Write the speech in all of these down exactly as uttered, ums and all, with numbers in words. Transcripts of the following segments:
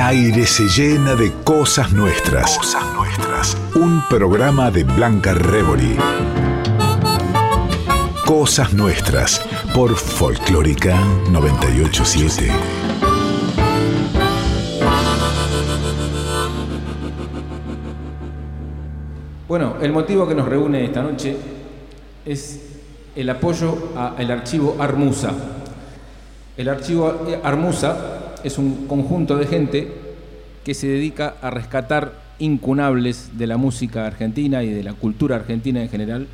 aire se llena de cosas nuestras. Cosas nuestras. Un programa de Blanca Rebori. Cosas nuestras por Folclórica noventa y ocho punto siete. Bueno, el motivo que nos reúne esta noche es el apoyo al archivo Armusa. El archivo Armusa es un conjunto de gente que se dedica a rescatar incunables de la música argentina y de la cultura argentina en general,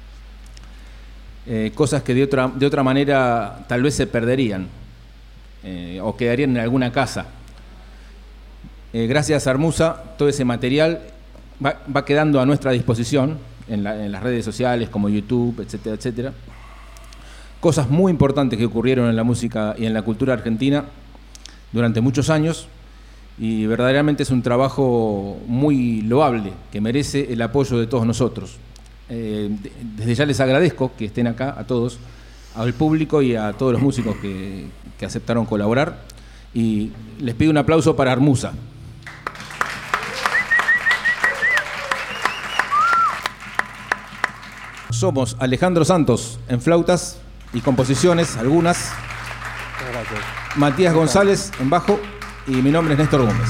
eh, cosas que de otra, de otra manera tal vez se perderían eh, o quedarían en alguna casa. Eh, gracias a Armusa, todo ese material va, va quedando a nuestra disposición en, la, en las redes sociales como YouTube, etcétera, etcétera. Cosas muy importantes que ocurrieron en la música y en la cultura argentina durante muchos años, y verdaderamente es un trabajo muy loable que merece el apoyo de todos nosotros. Eh, desde ya les agradezco que estén acá a todos, al público y a todos los músicos que, que aceptaron colaborar, y les pido un aplauso para Armusa. Somos Alejandro Santos en flautas y composiciones, algunas. Gracias. Matías González en bajo y mi nombre es Néstor Gómez.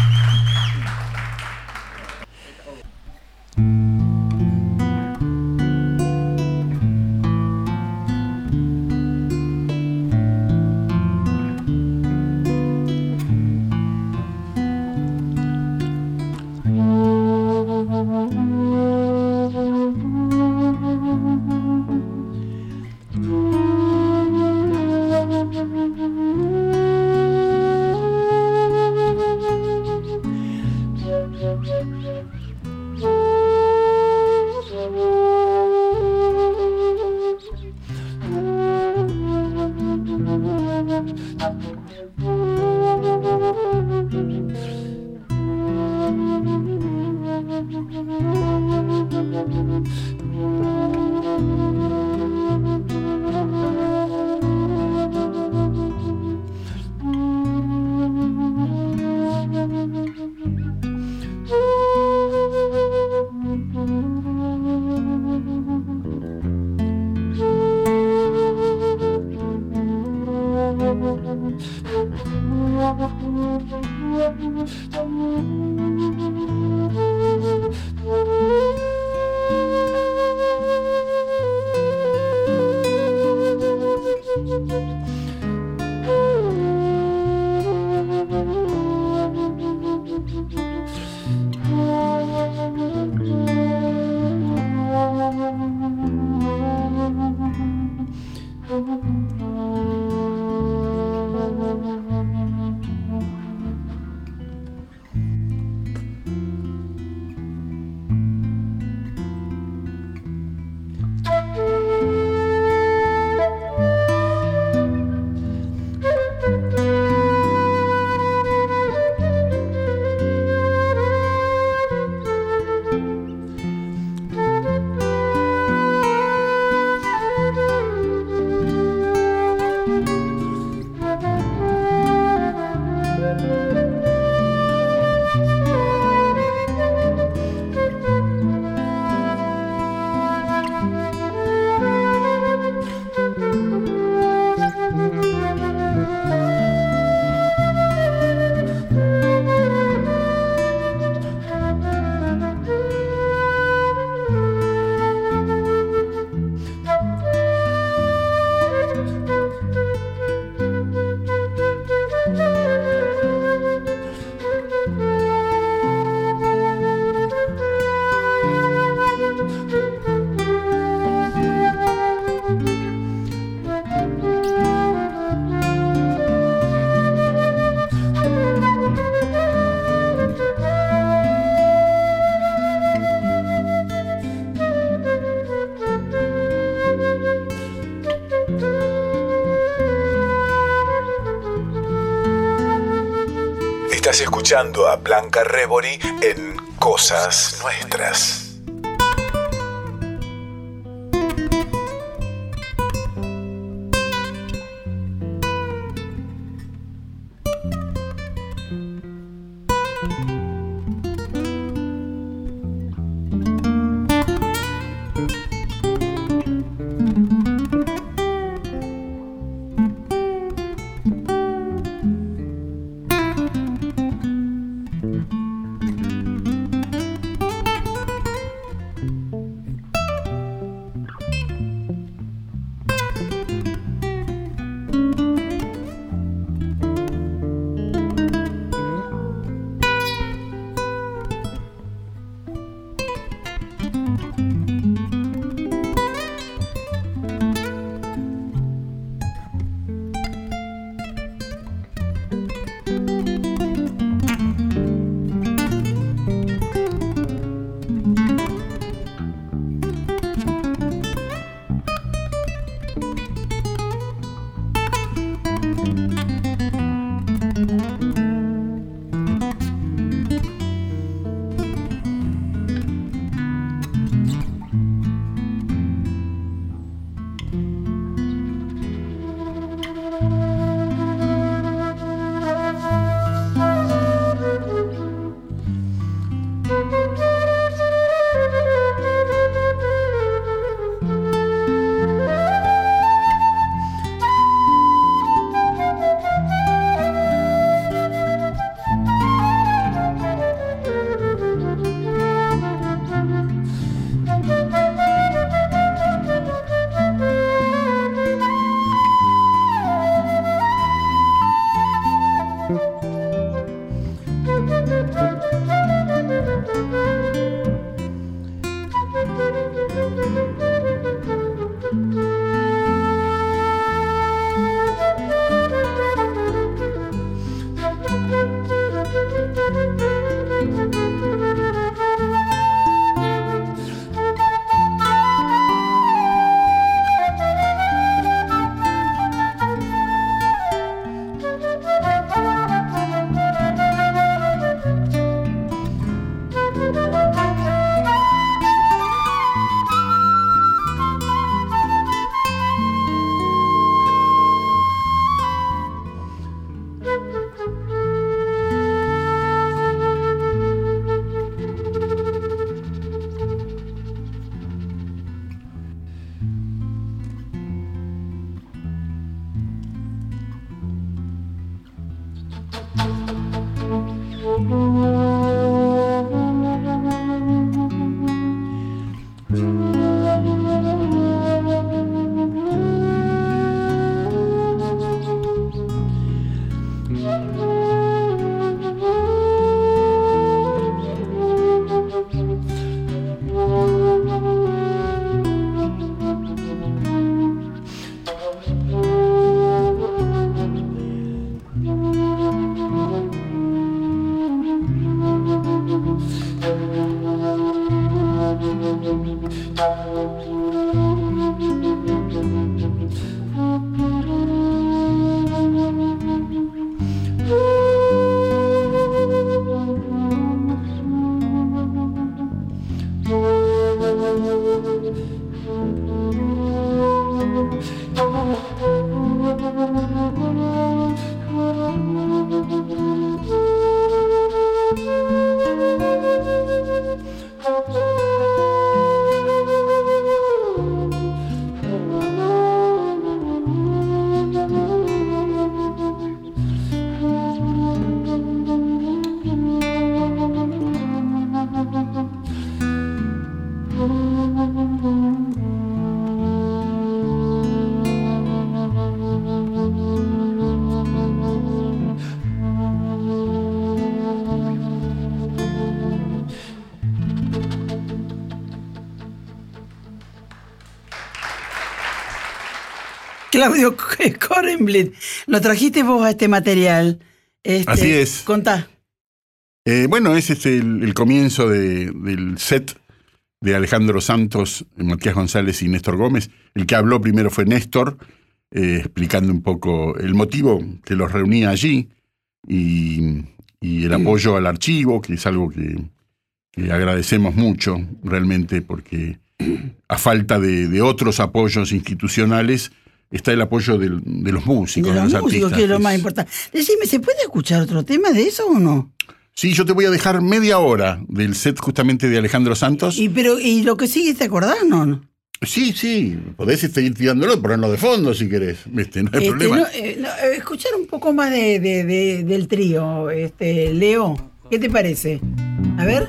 Estás escuchando a Blanca Rebori en Cosas Nuestras. Claudio Korenblit, lo trajiste vos a este material. Este, Así es. Contá. Eh, bueno, ese es el, el comienzo de, del set de Alejandro Santos, Matías González y Néstor Gómez. El que habló primero fue Néstor, eh, explicando un poco el motivo que los reunía allí y, y el apoyo al archivo, que es algo que, que agradecemos mucho realmente, porque a falta de, de otros apoyos institucionales está el apoyo de, de los músicos, De de los, los músicos, artistas. que es lo más importante. Decime, ¿se puede escuchar otro tema de eso o no? Sí, yo te voy a dejar media hora del set justamente de Alejandro Santos. Y pero y lo que sigue, ¿te acordás, no? Sí, sí, podés seguir tirándolo, ponerlo de fondo si querés, ¿viste? No hay Este, problema. no, eh, no, eh, escuchar un poco más de, de, de, del trío, este, Leo, ¿qué te parece? A ver.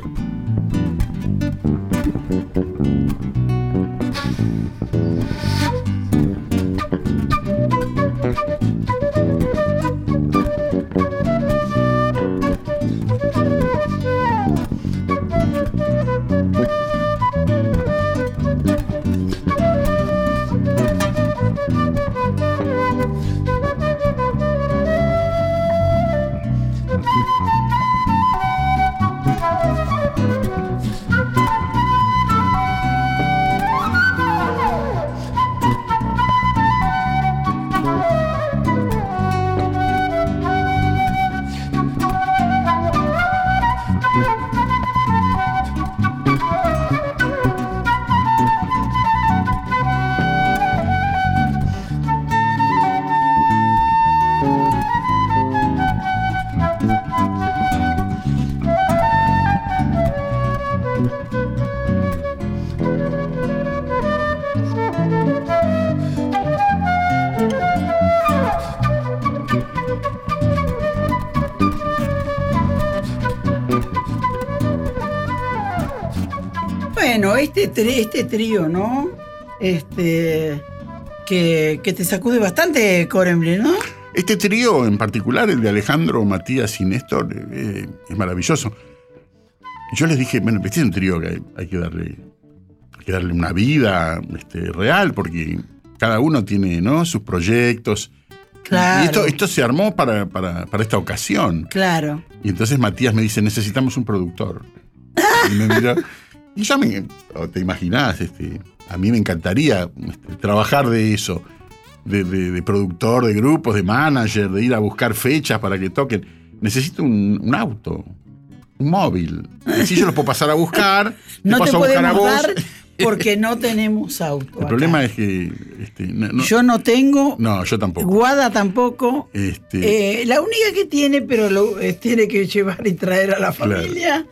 Bueno, este, tri- este trío, ¿no? Este, que, que te sacude bastante, Korenblit, ¿no? Este trío en particular, el de Alejandro, Matías y Néstor, eh, es maravilloso. Yo les dije, bueno, este es un trío que hay, hay que darle hay que darle una vida este, real, porque cada uno tiene, ¿no?, sus proyectos. Claro. Y esto, esto se armó para, para, para esta ocasión. Claro. Y entonces Matías me dice, necesitamos un productor. Y me miró. Y yo me, te imaginás, este, a mí me encantaría este, trabajar de eso, de, de, de productor, de grupos, de manager, de ir a buscar fechas para que toquen. Necesito un, un auto, un móvil. Así yo los puedo pasar a buscar, No te paso a buscar a podemos vos. dar porque no tenemos auto. El acá. problema es que... Este, no, no, Yo no tengo, no, yo tampoco. Guada tampoco. Este, Eh, la única que tiene, pero lo eh, tiene que llevar y traer a la Claro. familia.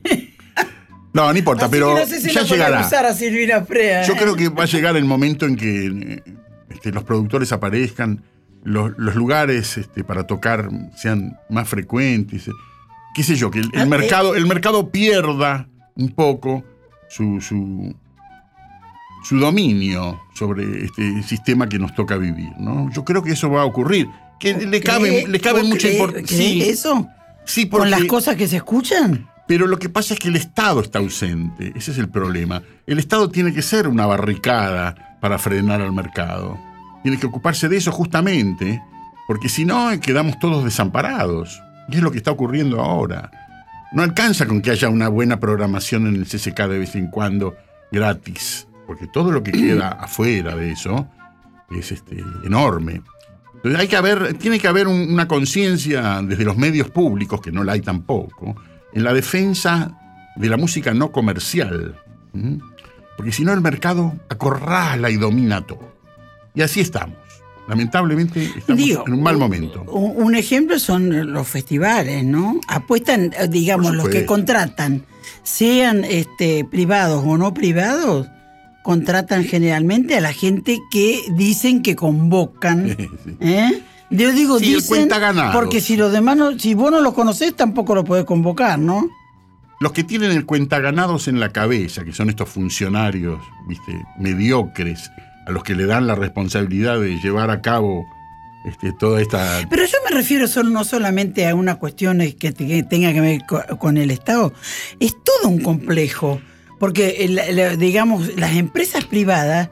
no, no importa, Así pero que no sé si ya la puede llegará. usar a Silvina Frea. Yo ¿eh? creo que va a llegar el momento en que eh, este, los productores aparezcan, los, los lugares este, para tocar sean más frecuentes, eh, qué sé yo, que el, el Ah, mercado, el mercado pierda un poco su, su, su dominio sobre este sistema que nos toca vivir, ¿no? Yo creo que eso va a ocurrir. Que le cabe, ¿Cree- le cabe vos mucha crees- importancia. crees Sí, eso? sí, ¿Con las porque- cosas que se escuchan? pero lo que pasa es que el Estado está ausente, ese es el problema. El Estado tiene que ser una barricada para frenar al mercado. Tiene que ocuparse de eso justamente, porque si no quedamos todos desamparados. Y es lo que está ocurriendo ahora. No alcanza con que haya una buena programación en el C C K de vez en cuando, gratis, porque todo lo que queda afuera de eso es este, enorme. Entonces hay que haber, tiene que haber un- una conciencia desde los medios públicos, que no la hay tampoco, en la defensa de la música no comercial. ¿Mm? Porque si no el mercado acorrala y domina todo. Y así estamos. Lamentablemente estamos Digo, en un mal momento. Un, un ejemplo son los festivales, ¿no? Apuestan, eh, digamos, Por los que supuesto. contratan, sean este, privados o no privados, contratan generalmente a la gente que dicen que convocan. Sí. ¿Eh? Yo digo, Sí, el dicen, cuentaganados. porque si los demás no, si vos no los conocés, tampoco lo podés convocar, ¿no? Los que tienen el cuentaganados en la cabeza, que son estos funcionarios, viste, mediocres, a los que le dan la responsabilidad de llevar a cabo este, toda esta... Pero yo me refiero solo, no solamente a una cuestión que, te- que tenga que ver co- con el Estado, es todo un complejo, porque el- el- digamos las empresas privadas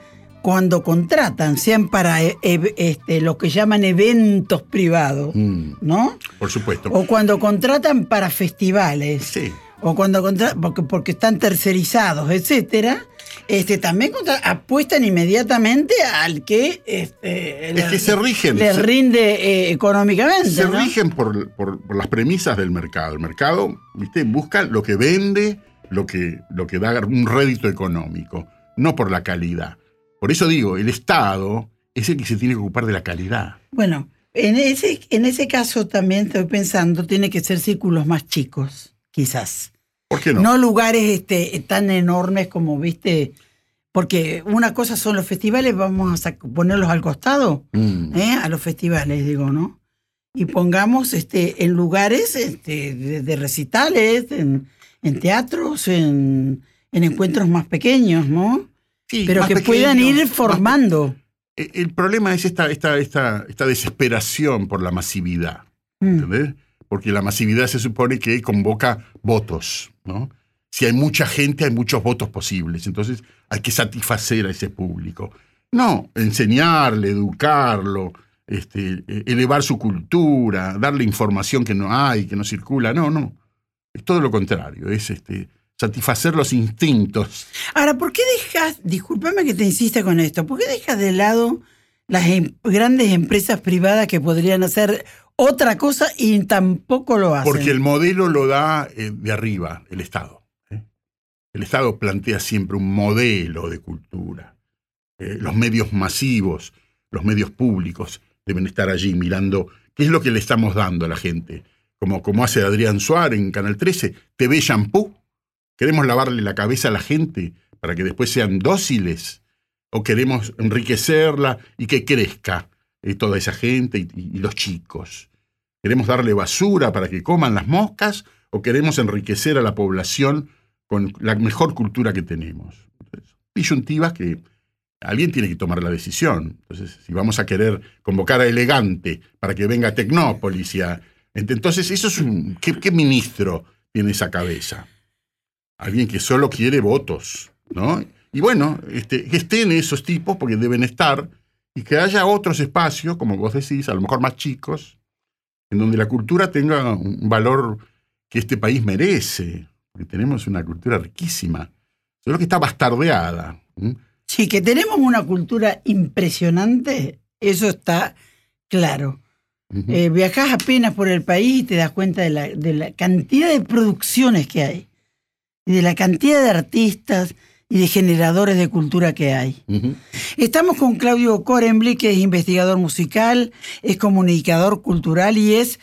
cuando contratan, sean para e- e- este, lo que llaman eventos privados, Mm. ¿no? Por supuesto. O cuando contratan para festivales, Sí. o cuando contratan porque, porque están tercerizados, etcétera, este, también contra- apuestan inmediatamente al que, este, Es que se rigen. le se- rinde eh, económicamente. Se ¿no? rigen por, por- por las premisas del mercado. El mercado, ¿viste? Busca lo que vende, lo que, lo que da un rédito económico, no por la calidad. Por eso digo, el Estado es el que se tiene que ocupar de la calidad. Bueno, en ese, en ese caso también estoy pensando, tiene que ser círculos más chicos, quizás. ¿Por qué no? No lugares este, tan enormes como, viste, porque una cosa son los festivales, vamos a sac- ponerlos al costado, Mm. ¿eh? A los festivales, digo, ¿no? Y pongamos este, en lugares este, de, de recitales, en, en teatros, en, en encuentros más pequeños, ¿no? Sí, Pero más que pequeño, puedan ir más- formando. El el problema es esta, esta, esta, esta desesperación por la masividad. Mm. ¿Entendés? Porque la masividad se supone que convoca votos, ¿no? Si hay mucha gente, hay muchos votos posibles. Entonces hay que satisfacer a ese público. No, enseñarle, educarlo, este, eh, elevar su cultura, darle información que no hay, que no circula. No, no. Es todo lo contrario. Es este, satisfacer los instintos. Ahora, ¿por qué dejas, discúlpame que te insista con esto, ¿por qué dejas de lado las em- grandes empresas privadas que podrían hacer otra cosa y tampoco lo hacen? Porque el modelo lo da eh, de arriba, el Estado. ¿eh? El Estado plantea siempre un modelo de cultura. Eh, los medios masivos, los medios públicos deben estar allí mirando qué es lo que le estamos dando a la gente. Como, como hace Adrián Suárez en Canal trece, T V Shampoo. ¿Queremos lavarle la cabeza a la gente para que después sean dóciles? ¿O queremos enriquecerla y que crezca eh, toda esa gente y, y los chicos? ¿Queremos darle basura para que coman las moscas o queremos enriquecer a la población con la mejor cultura que tenemos? Entonces, disyuntivas que alguien tiene que tomar la decisión. Entonces, si vamos a querer convocar a Elegante para que venga a Tecnópolis y a... Entonces, eso es un... ¿Qué, qué ministro tiene esa cabeza? Alguien que solo quiere votos, ¿no? Y bueno, este, que estén esos tipos, porque deben estar, y que haya otros espacios, como vos decís, a lo mejor más chicos, en donde la cultura tenga un valor que este país merece, porque tenemos una cultura riquísima, solo que está bastardeada. ¿Mm? Sí, que tenemos una cultura impresionante, eso está claro. Ujú. Eh, viajás apenas por el país y te das cuenta de la, de la cantidad de producciones que hay, y de la cantidad de artistas y de generadores de cultura que hay. Ujú. Estamos con Claudio Koremblick, que es investigador musical, es comunicador cultural y es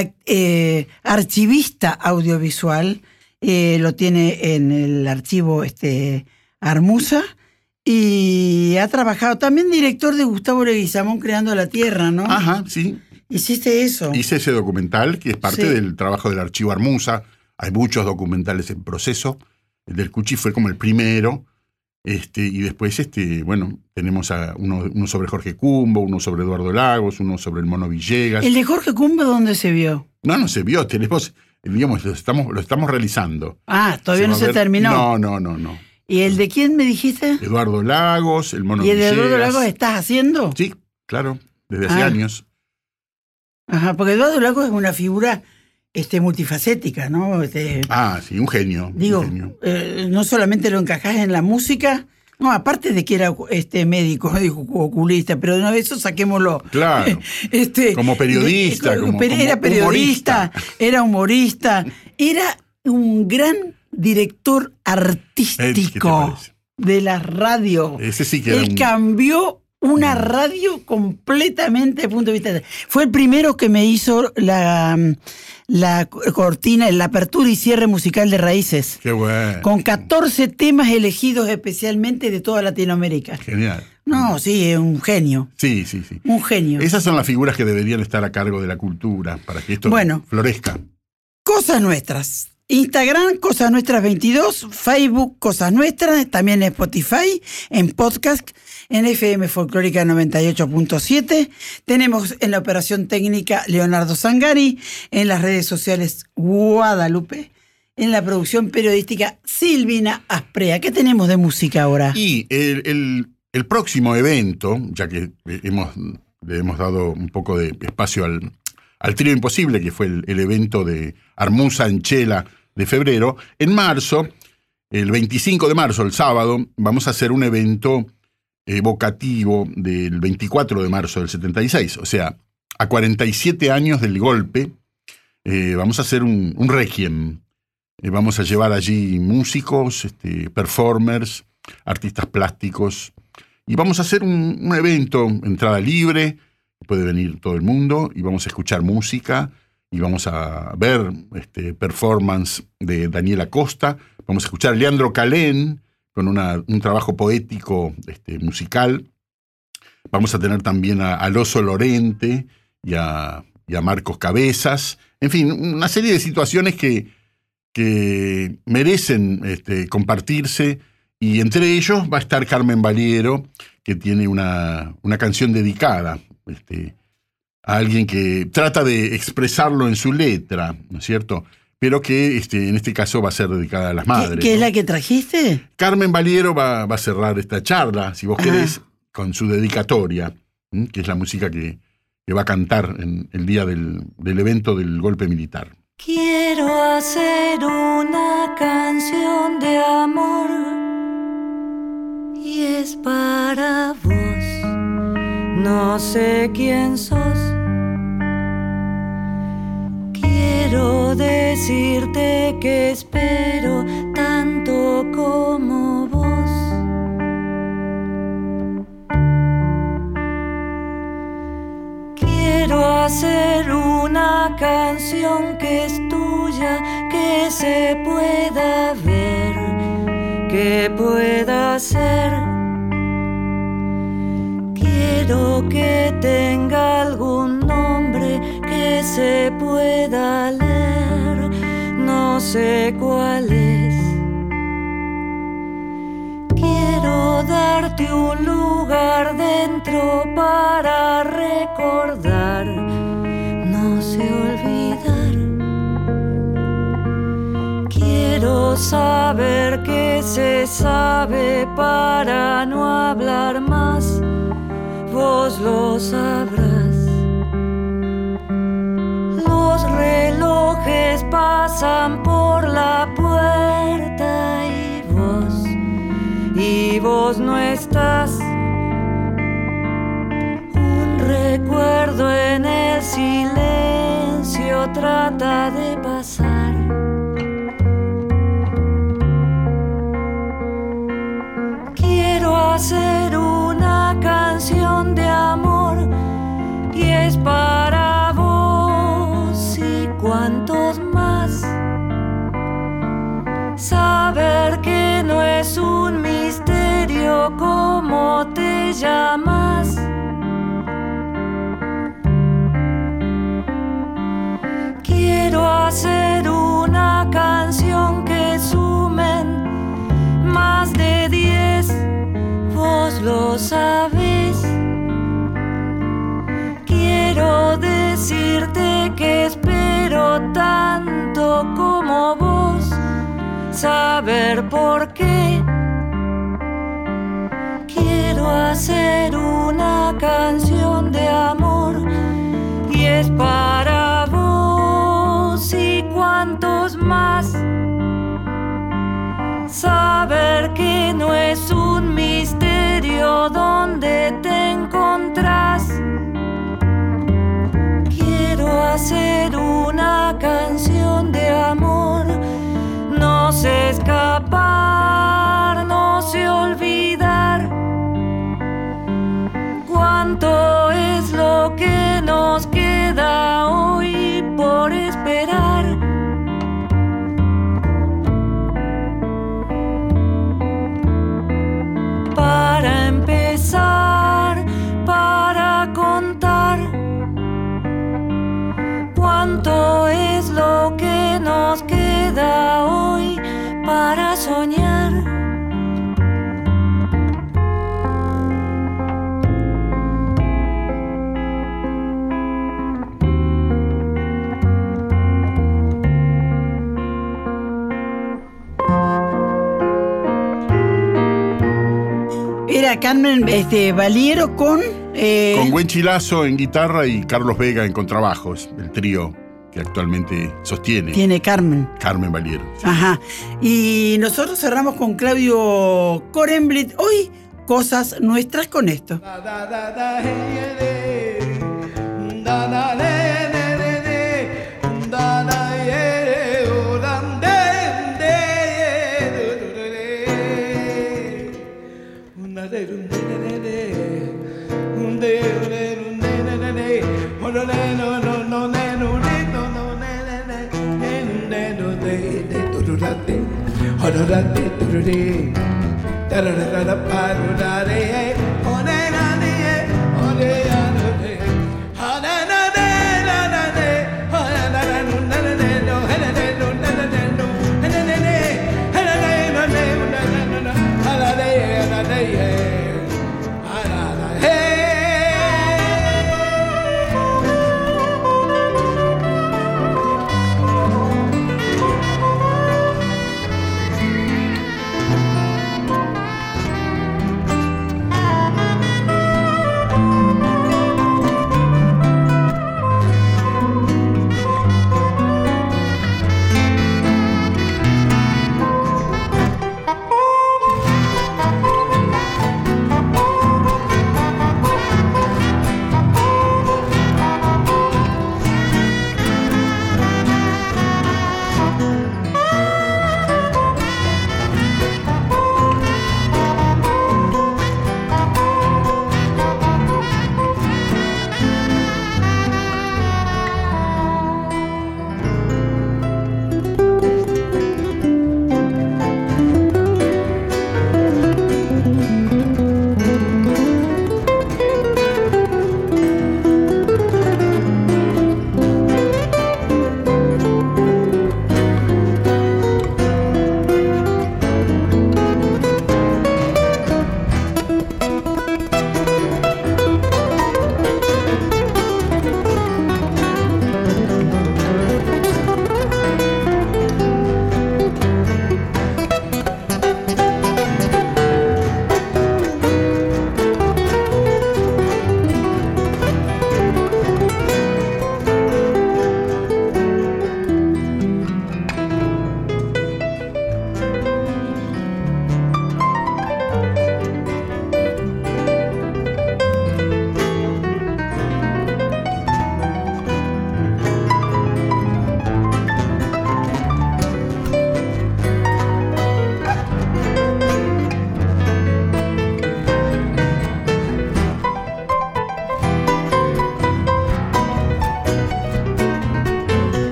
eh, archivista audiovisual. Eh, lo tiene en el archivo este, Armusa. Y ha trabajado también director de Gustavo Leguizamón, Creando la Tierra, ¿no? Ajá, sí. Hiciste eso. Hice ese documental, que es parte Sí. del trabajo del archivo Armusa. Hay muchos documentales en proceso. El del Cuchi fue como el primero. Este, y después, este, bueno, tenemos a uno, uno sobre Jorge Cumbo, uno sobre Eduardo Lagos, uno sobre el Mono Villegas. ¿El de Jorge Cumbo dónde se vio? No, no se vio. Tenemos, digamos, lo estamos, lo estamos realizando. Ah, todavía va no a se ver- terminó. No, no, no, no. ¿Y el de quién me dijiste? Eduardo Lagos, el Mono ¿Y el de Villegas. Eduardo Lagos estás haciendo? Sí, claro, desde hace Ah. años. Ajá, porque Eduardo Lagos es una figura este, multifacética, ¿no? Este, Ah, sí, un genio. digo, un genio. eh, no solamente lo encajás en la música, no, aparte de que era este médico, digo, oculista, pero no, eso saquémoslo. Claro. Este, Como periodista, de- como- pero como era periodista, humorista. era humorista, era un gran director Eh, ¿qué te artístico parece? de la radio. Ese sí que era Él un- cambió una radio completamente de punto de vista. Fue el primero que me hizo la, la cortina, la apertura y cierre musical de Raíces, Qué bueno. con catorce temas elegidos especialmente de toda Latinoamérica. Genial. No, sí, es un genio, Sí, sí, sí. un genio. Esas son las figuras que deberían estar a cargo de la cultura para que esto Bueno. florezca. Cosas Nuestras. Instagram, Cosas Nuestras veintidós, Facebook, Cosas Nuestras, también en Spotify, en podcast, en F M Folclórica noventa y ocho punto siete. Tenemos en la operación técnica Leonardo Zangari, en las redes sociales Guadalupe, en la producción periodística Silvina Asprea. ¿Qué tenemos de música ahora? Y el, el- el próximo evento, ya que hemos, le hemos dado un poco de espacio al, al Trío Imposible, que fue el, el evento de Armusa en Chela de febrero, en marzo, el veinticinco de marzo, el sábado, vamos a hacer un evento evocativo del veinticuatro de marzo del setenta y seis, o sea, a cuarenta y siete años del golpe, eh, vamos a hacer un, un requiem. Eh, vamos a llevar allí músicos, este, performers, artistas plásticos, y vamos a hacer un, un evento, entrada libre, puede venir todo el mundo, y vamos a escuchar música, y vamos a ver este, performance de Daniela Costa, vamos a escuchar a Leandro Calén, con una, un trabajo poético este, musical. Vamos a tener también a, a Loso Lorente y a, y a Marcos Cabezas. En fin, una serie de situaciones que, que merecen este, compartirse. Y entre ellos va a estar Carmen Valiero, que tiene una, una canción dedicada este, a alguien que trata de expresarlo en su letra, ¿no es cierto?, pero que este, en este caso va a ser dedicada a las madres. ¿Qué, qué ¿no? es la que trajiste? Carmen Valiero va, va a cerrar esta charla, si vos querés, ah. con su dedicatoria, ¿m? que es la música que, que va a cantar en el día del, del evento del golpe militar. Quiero hacer una canción de amor y es para vos. No sé quién sos. Quiero decirte que espero tanto como vos. Quiero hacer una canción que es tuya, que se pueda ver, que pueda ser. Quiero que tenga algún nombre que se pueda leer, no sé cuál es. Quiero darte un lugar dentro para recordar, no sé olvidar. Quiero saber que se sabe para no hablar más, vos lo sabrás. Los relojes pasan por la puerta y vos, y vos no estás. Un recuerdo en el silencio trata de pasar. Quiero hacer una canción de amor y es para vos y cuantos más. Saber que no es un misterio cómo te llamas. Quiero hacer una canción que sumen más de diez, vos lo sabés. Quiero decirte que espero tanto como vos, saber por qué. Quiero hacer una canción de amor y es para vos y cuantos más. Saber que no es un misterio donde te encontrás. Quiero hacer una canción de amor, no sé escapar, no sé olvidar. Cuánto es lo que nos queda hoy por esperar. Para empezar, para contar cuánto es lo que nos queda hoy para soñar. era Carmen este, Valiero con... Eh... Con Gwen Chilazo en guitarra y Carlos Vega en contrabajos, el trío que actualmente sostiene. Tiene Carmen. Carmen Valiero. Sí. Ajá. Y nosotros cerramos con Claudio Korenblit. Hoy, cosas nuestras con esto.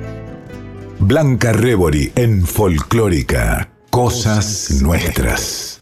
Blanca Rebori en Folclórica. Cosas nuestras.